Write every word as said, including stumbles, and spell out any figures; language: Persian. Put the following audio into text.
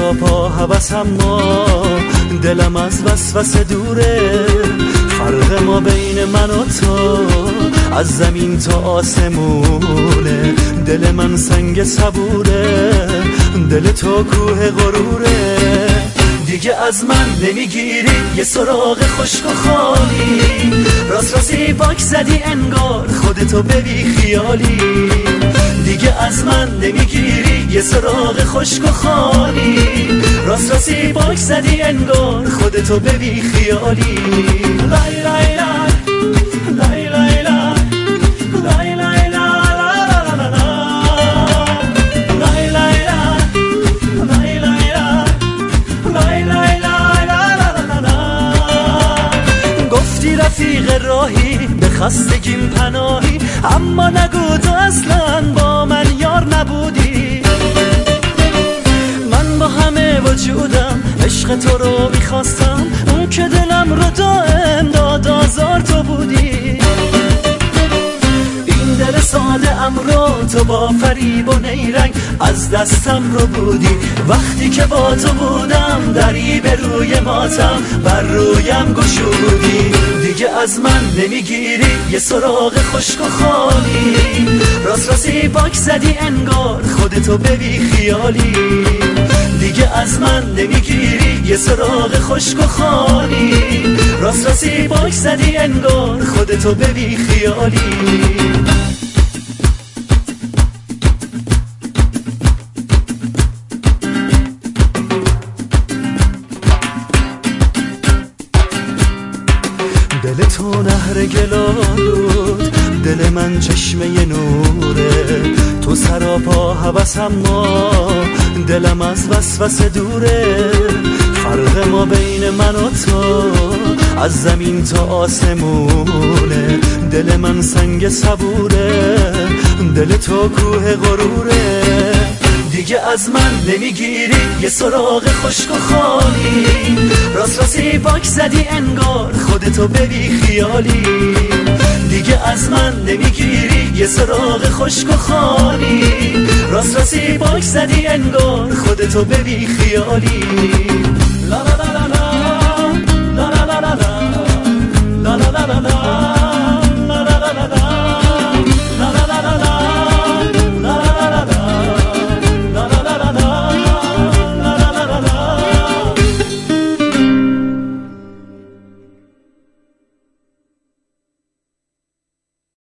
سراپا هوس، اما دلم از وسوسه دوره. فرق ما بین من و تو از زمین تا آسمونه. دل من سنگ صبوره، دل تو کوه غروره. دیگه از من نمیگیری یه سراغ خشک و خالی، راست راستی باک زدی انگار خودتو ببی خیالی. دیگه از من نمیگیری یه سراغ خشک و خالی، راست راستی باک زدی انگار خودتو ببی خیالی. لای لای لای لای لای لای لای لای رفیق راهی به خستگیم پناهی، اما نگو تو اصلا با من یار نبودی. من با همه وجودم عشق تو رو میخواستم، اون که دلم رو دائم داد آزار تو بودی. این دل ساده ام رو تو با فریب و نیرنگ از دستم رو بودی. وقتی که با تو بودم دری به روی ماتم بر رویم گشودی. دیگه از من نمیگیری یه سراغ خشک و خالی، راست راستی باک زدی انگار خودتو ببی خیالی. دیگه از من نمیگیری یه سراغ خشک و خالی، راست راستی باک زدی انگار خودتو ببی خیالی. دل تو نهر گلالود، دل من چشمه نوره. تو سراپا هوس، اما دلم از وسوسه دوره. فرق ما بین من و تو از زمین تا آسمونه. دل من سنگ صبوره، دل تو کوه غروره. دیگه از من نمیگیری یه سراغ خشک و خالی، راست راستی باک زدی انگار خودتو ببی خیالی. دیگه از من نمیگیری یه سراغ خشک و خالی، راست راستی باک زدی انگار خودتو ببی خیالی.